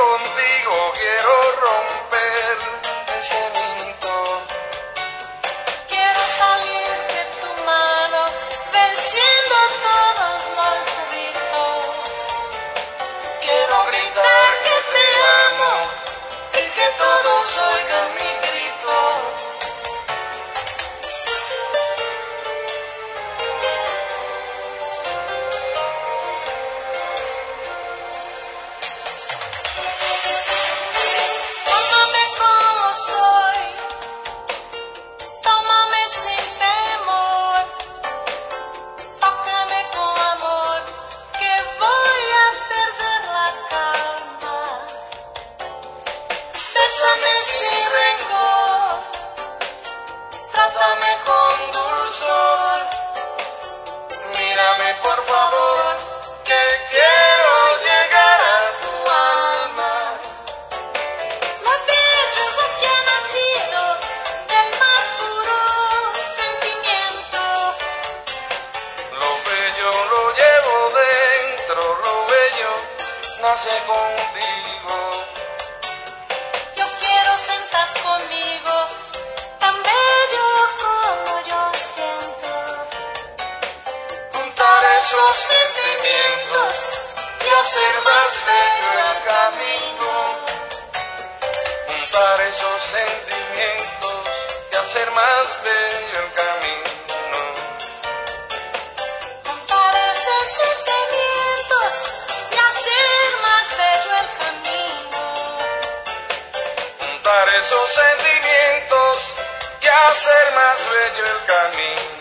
contigo quiero romper ese mito. Quiero salir de tu mano, venciendo todos los ritos. Quiero gritar que te amo y que todos oigan mi grito. Tómame como soy, tómame sin temor, tócame con amor, que voy a perder la calma. Bésame sin rencor, trátame con dulzor. Mírame por favor, que quiero llegar a tu alma. Lo bello es lo que ha nacido del más puro sentimiento. Lo bello lo llevo dentro, lo bello nace contigo. Yo quiero sentas conmigo, tan bello como yo siento. Juntar esos sentimientos y hacer más bello el camino. Juntar esos sentimientos y hacer más bello el camino. Juntar esos sentimientos y hacer más bello el camino. Juntar esos sentimientos y hacer más bello el camino.